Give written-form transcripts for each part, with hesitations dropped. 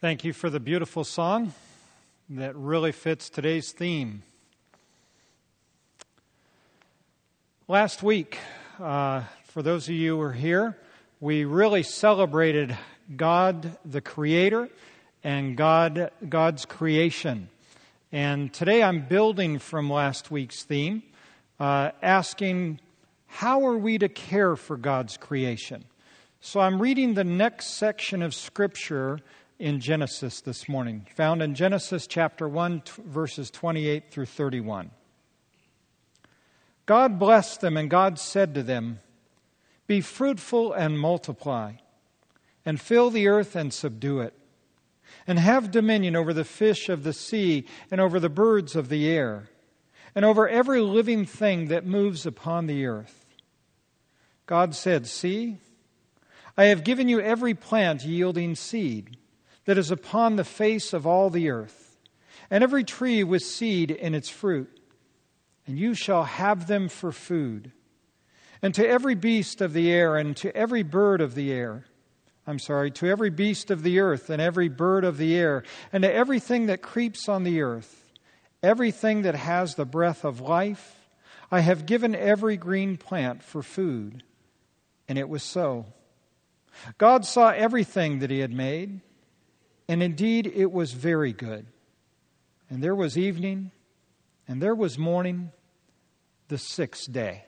Thank you for the beautiful song that really fits today's theme. Last week, for those of you who were here, we really celebrated God, the Creator, and God's creation. And today I'm building from last week's theme, asking, how are we to care for God's creation? So I'm reading the next section of Scripture in Genesis this morning, found in Genesis chapter 1, verses 28 through 31. God blessed them, and God said to them, "Be fruitful and multiply, and fill the earth and subdue it, and have dominion over the fish of the sea, and over the birds of the air, and over every living thing that moves upon the earth." God said, "See, I have given you every plant yielding seed that is upon the face of all the earth, and every tree with seed in its fruit, and you shall have them for food. And to every beast of the air, and to every bird of the air, to every beast of the earth, and every bird of the air, and to everything that creeps on the earth, everything that has the breath of life, I have given every green plant for food." And it was so. God saw everything that He had made, and indeed it was very good. And there was evening, and there was morning, the sixth day.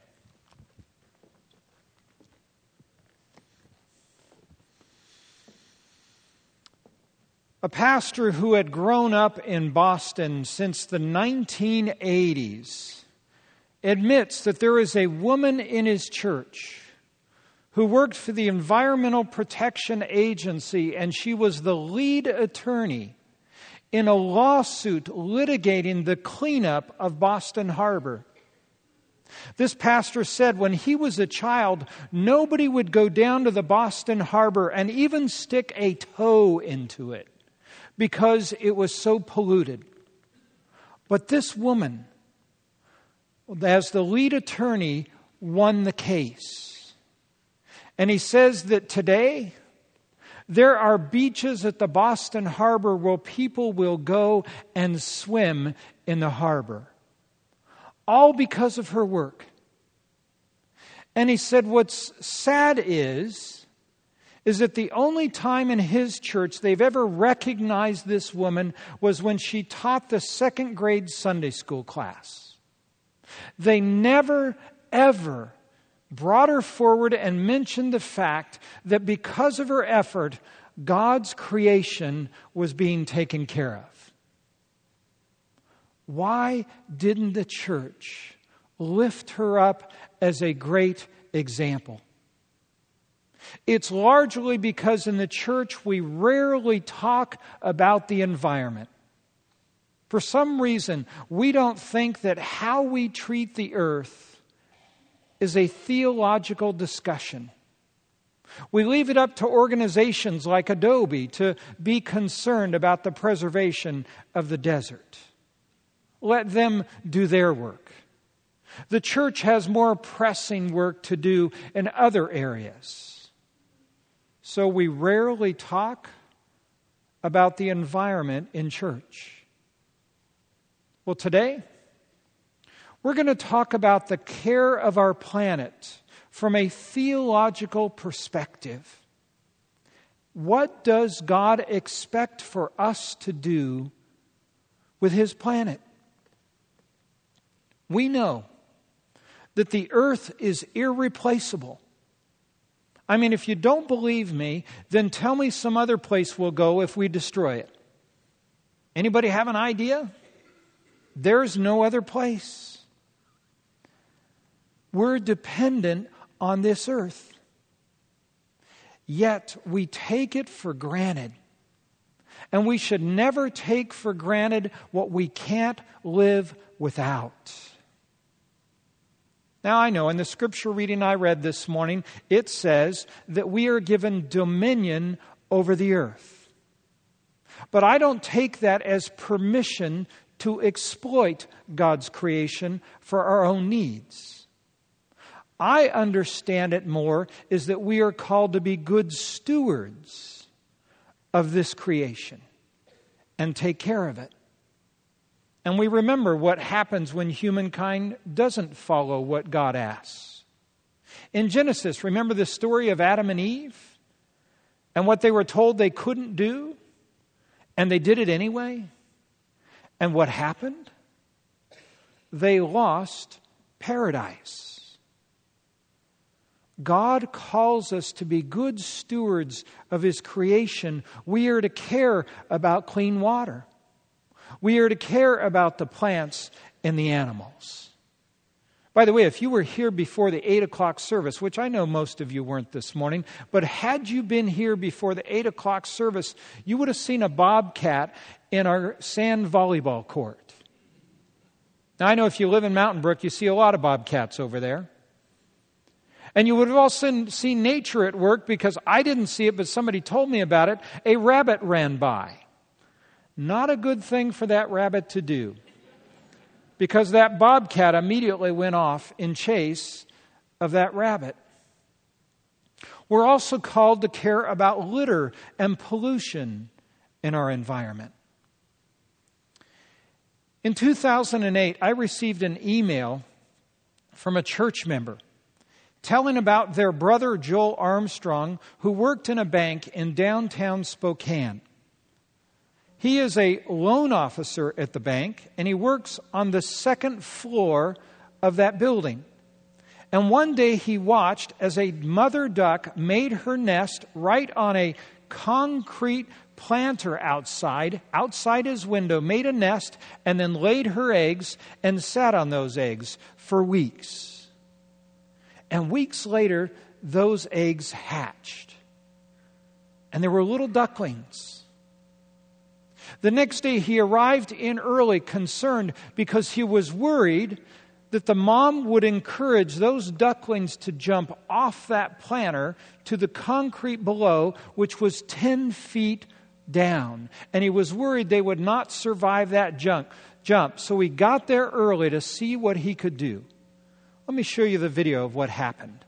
A pastor who had grown up in Boston since the 1980s admits that there is a woman in his church who worked for the Environmental Protection Agency, and she was the lead attorney in a lawsuit litigating the cleanup of Boston Harbor. This pastor said when he was a child, nobody would go down to the Boston Harbor and even stick a toe into it because it was so polluted. But this woman, as the lead attorney, won the case. And he says that today, there are beaches at the Boston Harbor where people will go and swim in the harbor. All because of her work. And he said what's sad is that the only time in his church they've ever recognized this woman was when she taught the second grade Sunday school class. They never, ever brought her forward and mentioned the fact that because of her effort, God's creation was being taken care of. Why didn't the church lift her up as a great example? It's largely because in the church we rarely talk about the environment. For some reason, we don't think that how we treat the earth is a theological discussion. We leave it up to organizations like Adobe to be concerned about the preservation of the desert. Let them do their work. The church has more pressing work to do in other areas. So we rarely talk about the environment in church. Well, today, we're going to talk about the care of our planet from a theological perspective. What does God expect for us to do with His planet? We know that the earth is irreplaceable. I mean, if you don't believe me, then tell me some other place we'll go if we destroy it. Anybody have an idea? There's no other place. We're dependent on this earth. Yet we take it for granted. And we should never take for granted what we can't live without. Now I know in the scripture reading I read this morning, it says that we are given dominion over the earth. But I don't take that as permission to exploit God's creation for our own needs. I understand it more is that we are called to be good stewards of this creation and take care of it. And we remember what happens when humankind doesn't follow what God asks. In Genesis, remember the story of Adam and Eve and what they were told they couldn't do, and they did it anyway? And what happened? They lost paradise. God calls us to be good stewards of His creation. We are to care about clean water. We are to care about the plants and the animals. By the way, if you were here before the 8 o'clock service, which I know most of you weren't this morning, but had you been here before the 8 o'clock service, you would have seen a bobcat in our sand volleyball court. Now, I know if you live in Mountain Brook, you see a lot of bobcats over there. And you would have also seen nature at work, because I didn't see it, but somebody told me about it. A rabbit ran by. Not a good thing for that rabbit to do, because that bobcat immediately went off in chase of that rabbit. We're also called to care about litter and pollution in our environment. In 2008, I received an email from a church member telling about their brother Joel Armstrong, who worked in a bank in downtown Spokane. He is a loan officer at the bank, and he works on the second floor of that building. And one day he watched as a mother duck made her nest right on a concrete planter outside his window, made a nest, and then laid her eggs and sat on those eggs for weeks. And weeks later, those eggs hatched. And there were little ducklings. The next day he arrived in early, concerned, because he was worried that the mom would encourage those ducklings to jump off that planter to the concrete below, which was 10 feet down. And he was worried they would not survive that jump. So he got there early to see what he could do. Let me show you the video of what happened.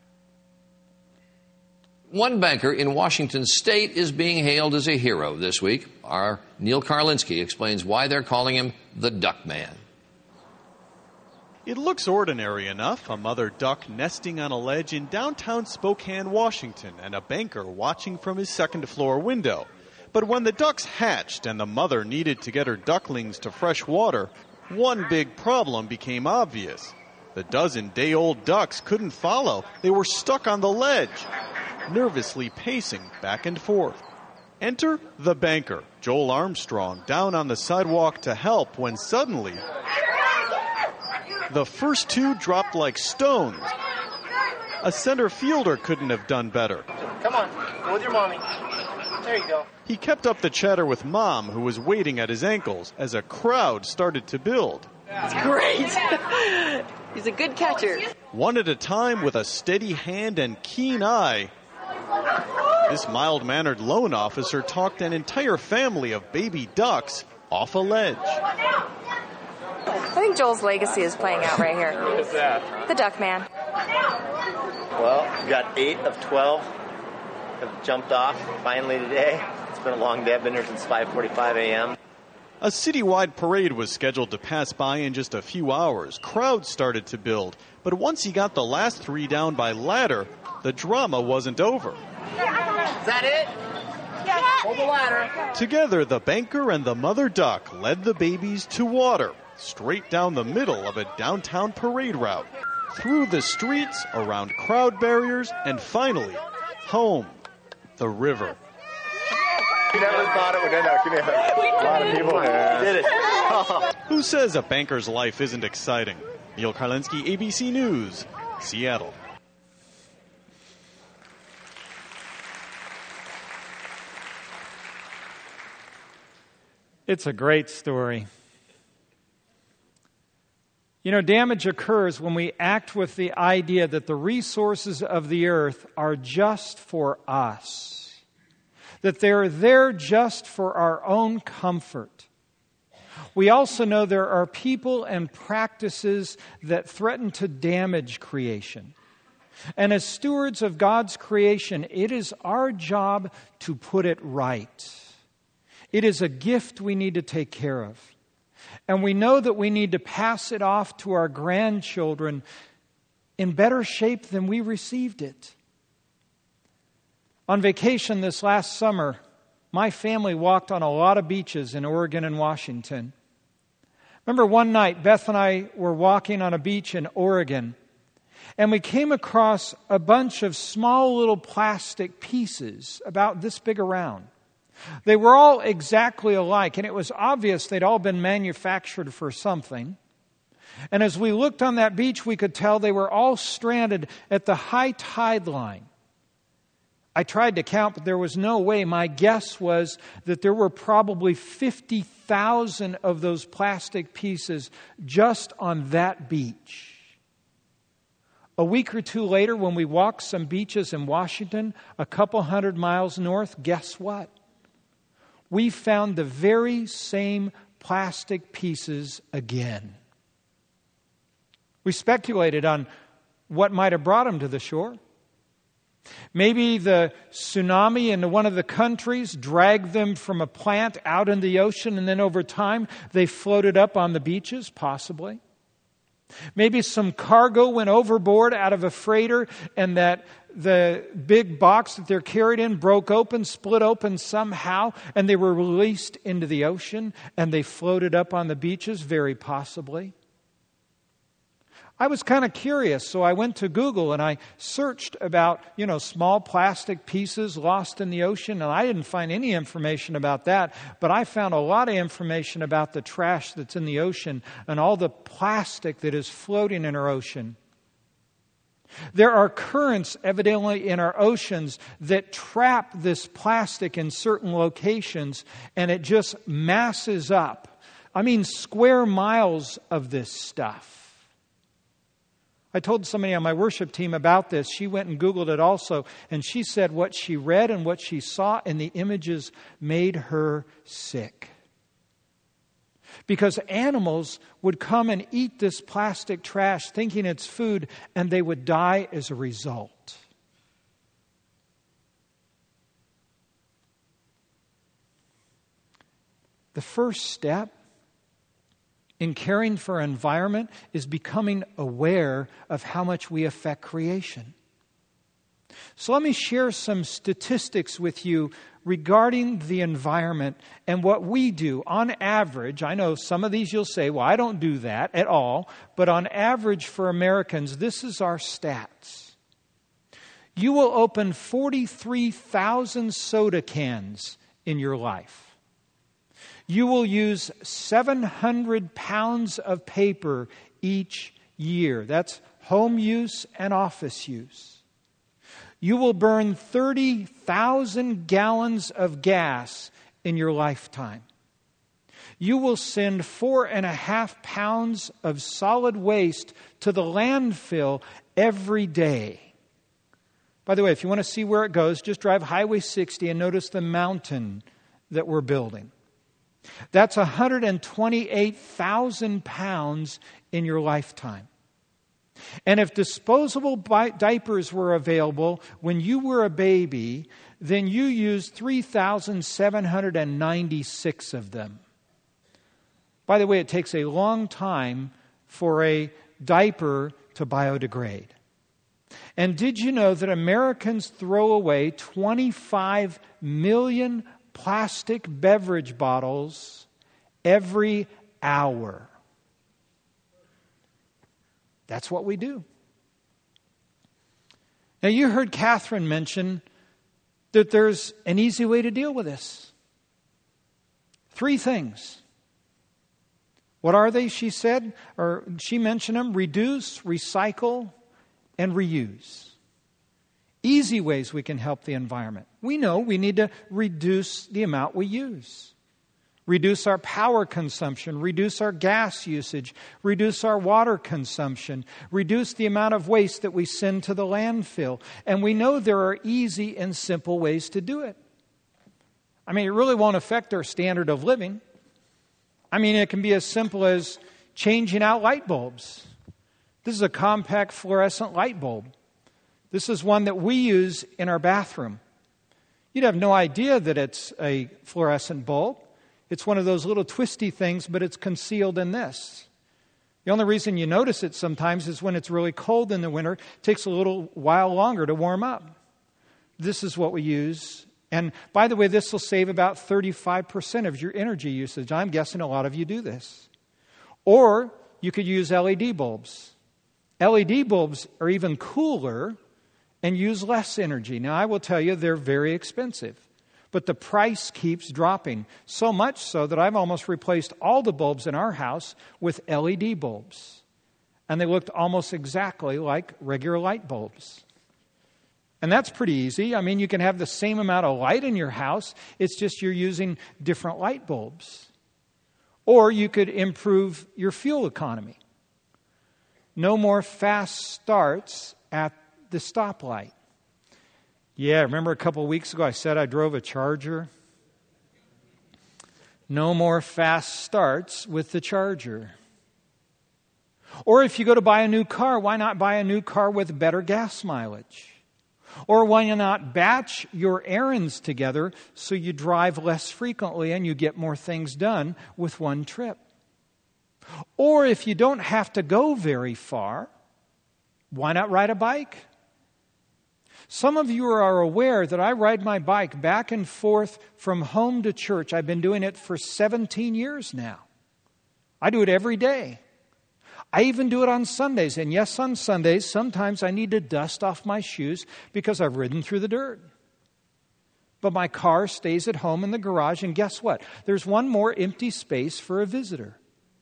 One banker in Washington State is being hailed as a hero this week. Our Neil Karlinski explains why they're calling him the Duck Man. It looks ordinary enough, a mother duck nesting on a ledge in downtown Spokane, Washington, and a banker watching from his second-floor window. But when the ducks hatched and the mother needed to get her ducklings to fresh water, one big problem became obvious. The dozen-day-old ducks couldn't follow. They were stuck on the ledge, nervously pacing back and forth. Enter the banker, Joel Armstrong, down on the sidewalk to help when suddenly the first two dropped like stones. A center fielder couldn't have done better. Come on, go with your mommy. There you go. He kept up the chatter with Mom, who was waiting at his ankles, as a crowd started to build. It's great. He's a good catcher. One at a time with a steady hand and keen eye, this mild-mannered loan officer talked an entire family of baby ducks off a ledge. I think Joel's legacy is playing out right here. Who is that? The Duck Man. Well, we've got 8 of 12 have jumped off finally today. It's been a long day. I've been here since 5:45 a.m. A citywide parade was scheduled to pass by in just a few hours. Crowds started to build, but once he got the last 3 down by ladder, the drama wasn't over. Is that it? Yeah. Hold the ladder. Together, the banker and the mother duck led the babies to water, straight down the middle of a downtown parade route, through the streets, around crowd barriers, and finally, home, the river. You never thought it would end up. A lot of people did it. Who says a banker's life isn't exciting? Neil Karlinski, ABC News, Seattle. It's a great story. You know, damage occurs when we act with the idea that the resources of the earth are just for us, that they're there just for our own comfort. We also know there are people and practices that threaten to damage creation. And as stewards of God's creation, it is our job to put it right. It is a gift we need to take care of. And we know that we need to pass it off to our grandchildren in better shape than we received it. On vacation this last summer, my family walked on a lot of beaches in Oregon and Washington. Remember one night, Beth and I were walking on a beach in Oregon, and we came across a bunch of small little plastic pieces about this big around. They were all exactly alike, and it was obvious they'd all been manufactured for something. And as we looked on that beach, we could tell they were all stranded at the high tide line. I tried to count, but there was no way. My guess was that there were probably 50,000 of those plastic pieces just on that beach. A week or two later, when we walked some beaches in Washington, a couple 100 miles north, guess what? We found the very same plastic pieces again. We speculated on what might have brought them to the shore. Maybe the tsunami in one of the countries dragged them from a plant out in the ocean, and then over time they floated up on the beaches, possibly. Maybe some cargo went overboard out of a freighter, and that the big box that they're carried in broke open, split open somehow, and they were released into the ocean, and they floated up on the beaches, very possibly. I was kind of curious, so I went to Google and I searched about, small plastic pieces lost in the ocean, and I didn't find any information about that, but I found a lot of information about the trash that's in the ocean and all the plastic that is floating in our ocean. There are currents evidently in our oceans that trap this plastic in certain locations, and it just masses up. I mean, square miles of this stuff. I told somebody on my worship team about this. She went and Googled it also, and she said what she read and what she saw in the images made her sick. Because animals would come and eat this plastic trash thinking it's food, and they would die as a result. The first step in caring for our environment is becoming aware of how much we affect creation. So let me share some statistics with you regarding the environment and what we do. On average, I know some of these you'll say, well, I don't do that at all. But on average for Americans, this is our stats. You will open 43,000 soda cans in your life. You will use 700 pounds of paper each year. That's home use and office use. You will burn 30,000 gallons of gas in your lifetime. You will send 4.5 pounds of solid waste to the landfill every day. By the way, if you want to see where it goes, just drive Highway 60 and notice the mountain that we're building. That's 128,000 pounds in your lifetime. And if disposable diapers were available when you were a baby, then you used 3,796 of them. By the way, it takes a long time for a diaper to biodegrade. And did you know that Americans throw away 25 million plastic beverage bottles every hour? That's what we do. Now, you heard Catherine mention that there's an easy way to deal with this. 3 things. What are they, she said? Or she mentioned them: reduce, recycle, and reuse. Easy ways we can help the environment. We know we need to reduce the amount we use. Reduce our power consumption, reduce our gas usage, reduce our water consumption, reduce the amount of waste that we send to the landfill. And we know there are easy and simple ways to do it. I mean, it really won't affect our standard of living. I mean, it can be as simple as changing out light bulbs. This is a compact fluorescent light bulb. This is one that we use in our bathroom. You'd have no idea that it's a fluorescent bulb. It's one of those little twisty things, but it's concealed in this. The only reason you notice it sometimes is when it's really cold in the winter. It takes a little while longer to warm up. This is what we use. And by the way, this will save about 35% of your energy usage. I'm guessing a lot of you do this. Or you could use LED bulbs. LED bulbs are even cooler and use less energy. Now, I will tell you, they're very expensive. But the price keeps dropping, so much so that I've almost replaced all the bulbs in our house with LED bulbs. And they looked almost exactly like regular light bulbs. And that's pretty easy. I mean, you can have the same amount of light in your house. It's just you're using different light bulbs. Or you could improve your fuel economy. No more fast starts at the stoplight. Yeah, remember a couple of weeks ago I said I drove a Charger? No more fast starts with the Charger. Or if you go to buy a new car, why not buy a new car with better gas mileage? Or why not batch your errands together so you drive less frequently and you get more things done with one trip? Or if you don't have to go very far, why not ride a bike? Some of you are aware that I ride my bike back and forth from home to church. I've been doing it for 17 years now. I do it every day. I even do it on Sundays. And yes, on Sundays, sometimes I need to dust off my shoes because I've ridden through the dirt. But my car stays at home in the garage. And guess what? There's one more empty space for a visitor.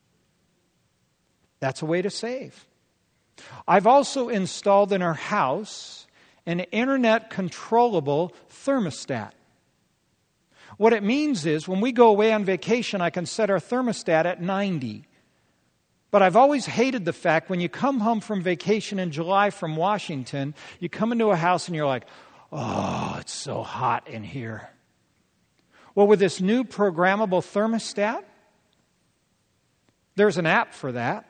That's a way to save. I've also installed in our house an internet-controllable thermostat. What it means is when we go away on vacation, I can set our thermostat at 90. But I've always hated the fact when you come home from vacation in July from Washington, you come into a house and you're like, oh, it's so hot in here. Well, with this new programmable thermostat, there's an app for that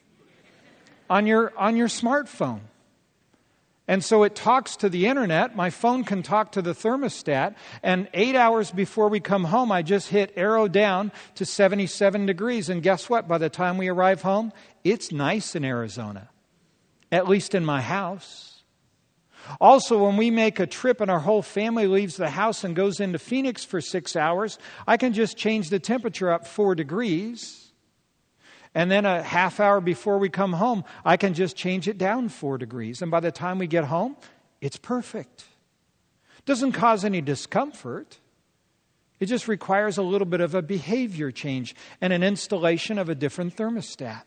on your smartphone. And so it talks to the internet. My phone can talk to the thermostat. And 8 hours before we come home, I just hit arrow down to 77 degrees. And guess what? By the time we arrive home, it's nice in Arizona. At least in my house. Also, when we make a trip and our whole family leaves the house and goes into Phoenix for 6 hours, I can just change the temperature up 4 degrees. And then a half hour before we come home, I can just change it down 4 degrees. And by the time we get home, it's perfect. Doesn't cause any discomfort. It just requires a little bit of a behavior change and an installation of a different thermostat.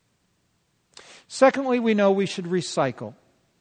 Secondly, we know we should recycle.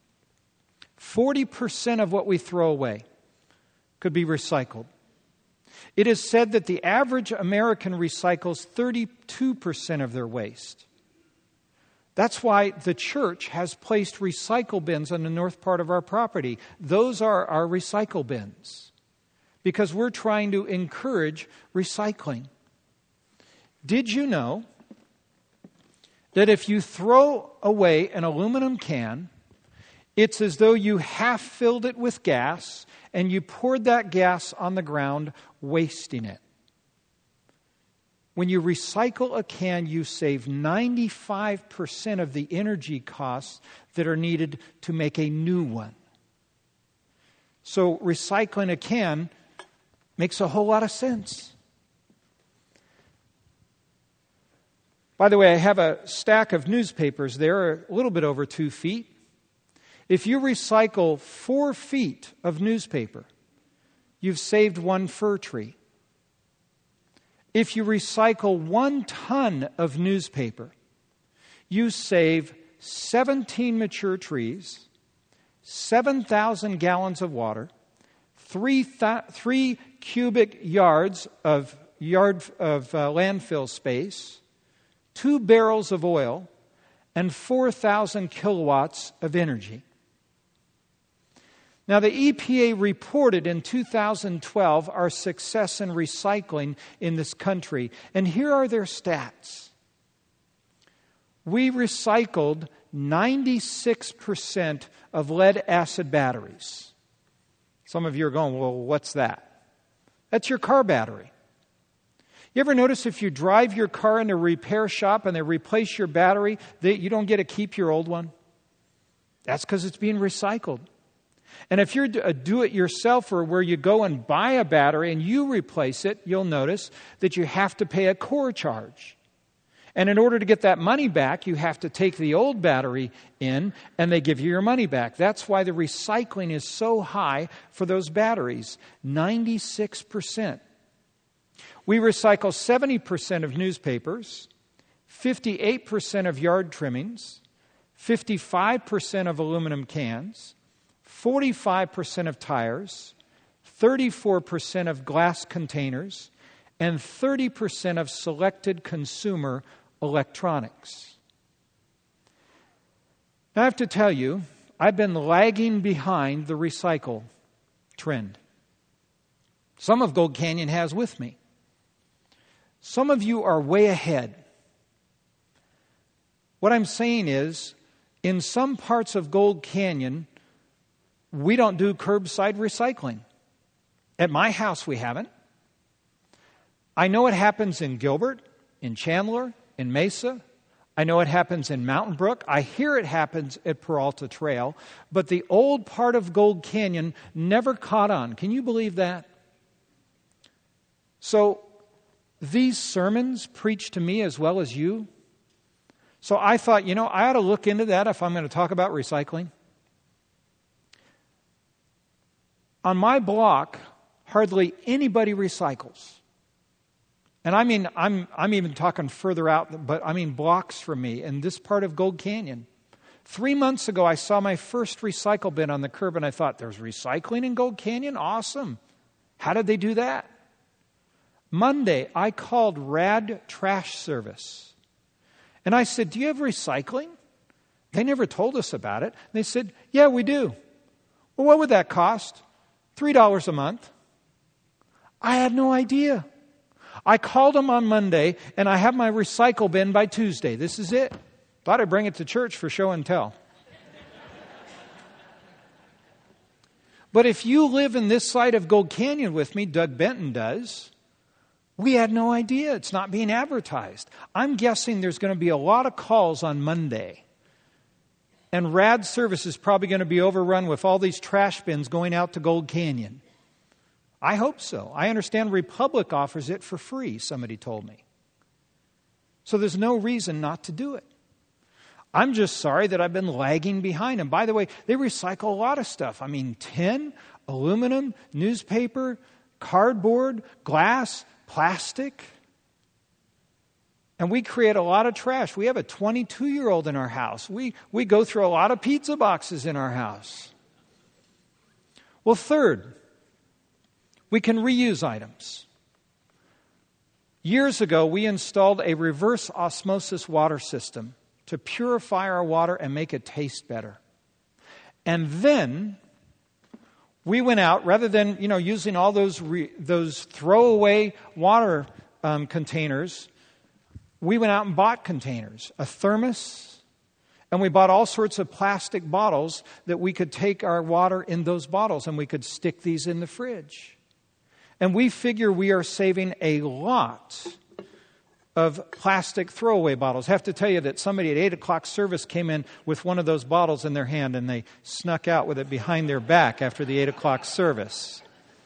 40% of what we throw away could be recycled. It is said that the average American recycles 32% of their waste. That's why the church has placed recycle bins on the north part of our property. Those are our recycle bins because we're trying to encourage recycling. Did you know that if you throw away an aluminum can, it's as though you half filled it with gas and you poured that gas on the ground, wasting it. When you recycle a can, you save 95% of the energy costs that are needed to make a new one. So recycling a can makes a whole lot of sense. By the way, I have a stack of newspapers there, a little bit over 2 feet. If you recycle 4 feet of newspaper, you've saved 1 fir tree. If you recycle 1 ton of newspaper, you save 17 mature trees, 7,000 gallons of water, 3 cubic yards of landfill space, 2 barrels of oil, and 4,000 kilowatts of energy. Now, the EPA reported in 2012 our success in recycling in this country. And here are their stats. We recycled 96% of lead-acid batteries. Some of you are going, well, what's that? That's your car battery. You ever notice if you drive your car into a repair shop and they replace your battery, you don't get to keep your old one? That's because it's being recycled. And if you're a do-it-yourselfer where you go and buy a battery and you replace it, you'll notice that you have to pay a core charge. And in order to get that money back, you have to take the old battery in and they give you your money back. That's why the recycling is so high for those batteries, 96%. We recycle 70% of newspapers, 58% of yard trimmings, 55% of aluminum cans, 45% of tires, 34% of glass containers, and 30% of selected consumer electronics. Now, I have to tell you, I've been lagging behind the recycle trend. Some of Gold Canyon has with me. Some of you are way ahead. What I'm saying is, in some parts of Gold Canyon, we don't do curbside recycling. At my house, we haven't. I know it happens in Gilbert, in Chandler, in Mesa. I know it happens in Mountain Brook. I hear it happens at Peralta Trail. But the old part of Gold Canyon never caught on. Can you believe that? So these sermons preach to me as well as you. So I thought, I ought to look into that if I'm going to talk about recycling. On my block, hardly anybody recycles. And I mean, I'm even talking further out, but I mean blocks from me in this part of Gold Canyon. 3 months ago, I saw my first recycle bin on the curb, and I thought, there's recycling in Gold Canyon? Awesome. How did they do that? Monday, I called Rad Trash Service. And I said, do you have recycling? They never told us about it. They said, yeah, we do. Well, what would that cost? $3 a month. I had no idea. I called them on Monday, and I have my recycle bin by Tuesday. This is it. Thought I'd bring it to church for show and tell. But if you live in this side of Gold Canyon with me, Doug Benton does, we had no idea. It's not being advertised. I'm guessing there's going to be a lot of calls on Monday. And Rad Service is probably going to be overrun with all these trash bins going out to Gold Canyon. I hope so. I understand Republic offers it for free, somebody told me. So there's no reason not to do it. I'm just sorry that I've been lagging behind. And by the way, they recycle a lot of stuff. I mean, tin, aluminum, newspaper, cardboard, glass, plastic. And we create a lot of trash. We have a 22-year-old in our house. We go through a lot of pizza boxes in our house. Well, third, we can reuse items. Years ago, we installed a reverse osmosis water system to purify our water and make it taste better. And then we went out, rather than using all those throwaway water containers, we went out and bought containers, a thermos, and we bought all sorts of plastic bottles that we could take our water in those bottles, and we could stick these in the fridge. And we figure we are saving a lot of plastic throwaway bottles. I have to tell you that somebody at 8 o'clock service came in with one of those bottles in their hand, and they snuck out with it behind their back after the 8 o'clock service.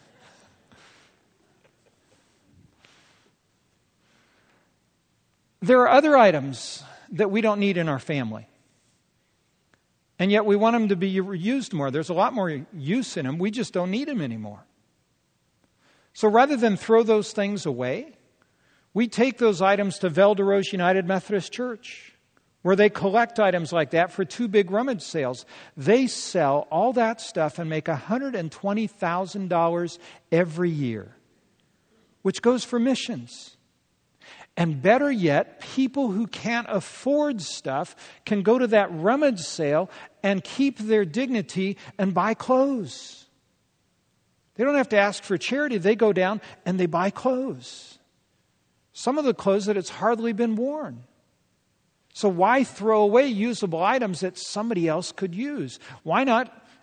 There are other items that we don't need in our family. And yet we want them to be used more. There's a lot more use in them. We just don't need them anymore. So rather than throw those things away, we take those items to Val d'Oroche United Methodist Church, where they collect items like that for 2 big rummage sales. They sell all that stuff and make $120,000 every year, which goes for missions. And better yet, people who can't afford stuff can go to that rummage sale and keep their dignity and buy clothes. They don't have to ask for charity. They go down and they buy clothes. Some of the clothes that it's hardly been worn. So why throw away usable items that somebody else could use? Why not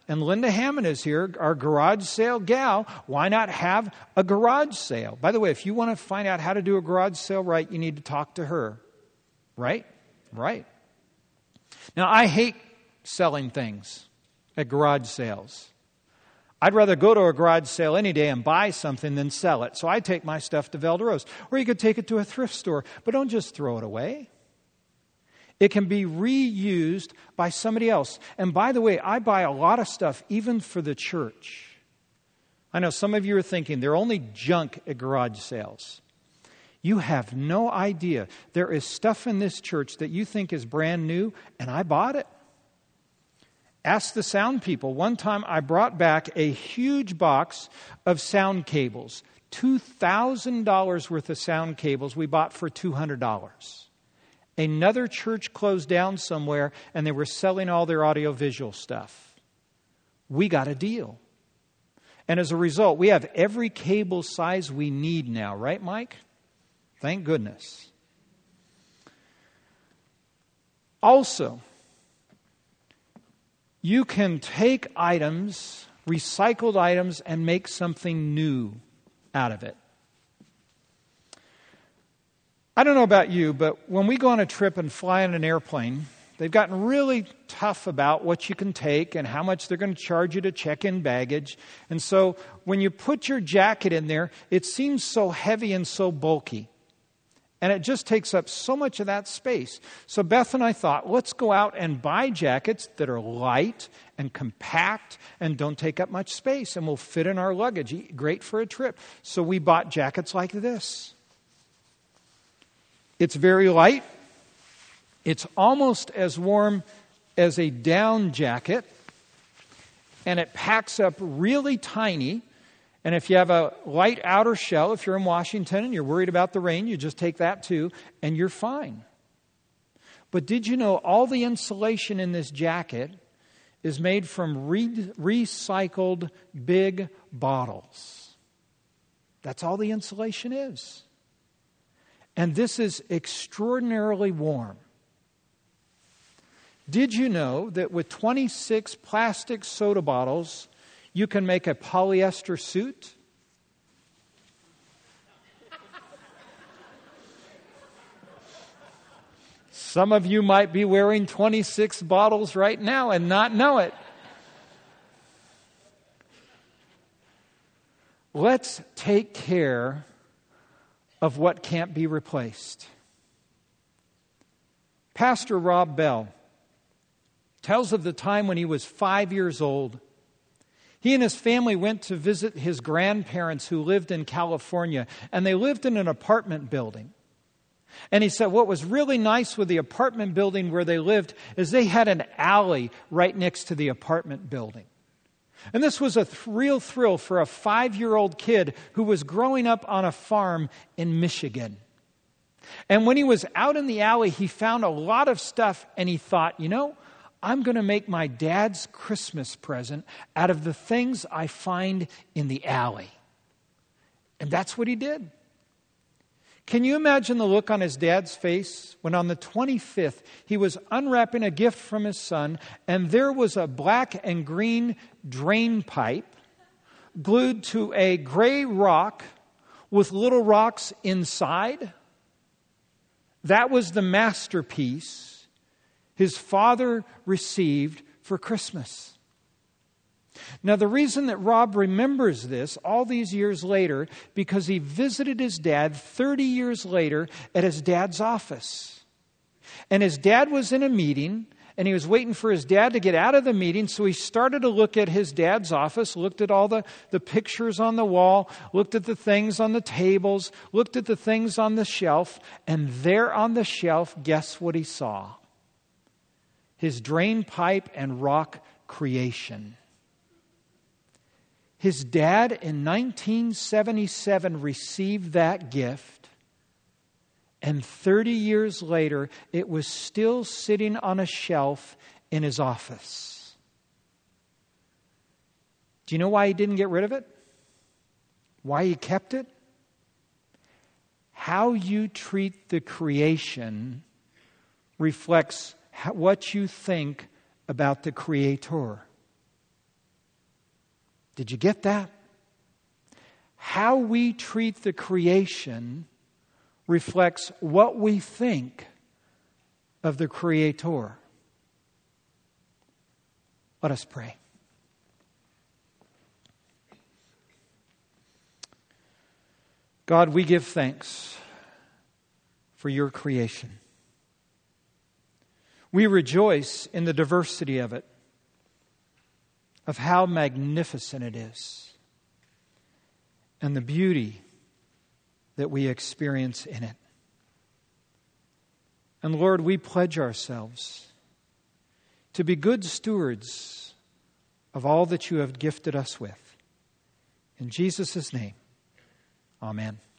and Linda Hammond is here, our garage sale gal. Why not have a garage sale? By the way, if you want to find out how to do a garage sale right, you need to talk to her. Right? Right. Now, I hate selling things at garage sales. I'd rather go to a garage sale any day and buy something than sell it. So I take my stuff to Valderos. Or you could take it to a thrift store. But don't just throw it away. It can be reused by somebody else. And by the way, I buy a lot of stuff even for the church. I know some of you are thinking they're only junk at garage sales. You have no idea. There is stuff in this church that you think is brand new, and I bought it. Ask the sound people. One time I brought back a huge box of sound cables. $2,000 worth of sound cables we bought for $200. Another church closed down somewhere, and they were selling all their audiovisual stuff. We got a deal. And as a result, we have every cable size we need now. Right, Mike? Thank goodness. Also, you can take items, recycled items, and make something new out of it. I don't know about you, but when we go on a trip and fly on an airplane, they've gotten really tough about what you can take and how much they're going to charge you to check in baggage. And so when you put your jacket in there, it seems so heavy and so bulky. And it just takes up so much of that space. So Beth and I thought, let's go out and buy jackets that are light and compact and don't take up much space and will fit in our luggage. Great for a trip. So we bought jackets like this. It's very light. It's almost as warm as a down jacket. And it packs up really tiny. And if you have a light outer shell, if you're in Washington and you're worried about the rain, you just take that too, and you're fine. But did you know all the insulation in this jacket is made from recycled big bottles? That's all the insulation is. And this is extraordinarily warm. Did you know that with 26 plastic soda bottles, you can make a polyester suit? Some of you might be wearing 26 bottles right now and not know it. Let's take care of what can't be replaced. Pastor Rob Bell tells of the time when he was 5 years old. He and his family went to visit his grandparents who lived in California, and they lived in an apartment building. And he said what was really nice with the apartment building where they lived is they had an alley right next to the apartment building. And this was a real thrill for a 5-year-old kid who was growing up on a farm in Michigan. And when he was out in the alley, he found a lot of stuff, and he thought, I'm going to make my dad's Christmas present out of the things I find in the alley. And that's what he did. Can you imagine the look on his dad's face when on the 25th he was unwrapping a gift from his son, and there was a black and green drain pipe glued to a gray rock with little rocks inside? That was the masterpiece his father received for Christmas. Now, the reason that Rob remembers this all these years later, because he visited his dad 30 years later at his dad's office. And his dad was in a meeting, and he was waiting for his dad to get out of the meeting, so he started to look at his dad's office, looked at all the pictures on the wall, looked at the things on the tables, looked at the things on the shelf, and there on the shelf, guess what he saw? His drain pipe and rock creation. His dad in 1977 received that gift, and 30 years later, it was still sitting on a shelf in his office. Do you know why he didn't get rid of it? Why he kept it? How you treat the creation reflects what you think about the Creator. Did you get that? How we treat the creation reflects what we think of the Creator. Let us pray. God, we give thanks for your creation. We rejoice in the diversity of it, of how magnificent it is, and the beauty that we experience in it. And Lord, we pledge ourselves to be good stewards of all that you have gifted us with. In Jesus' name, amen.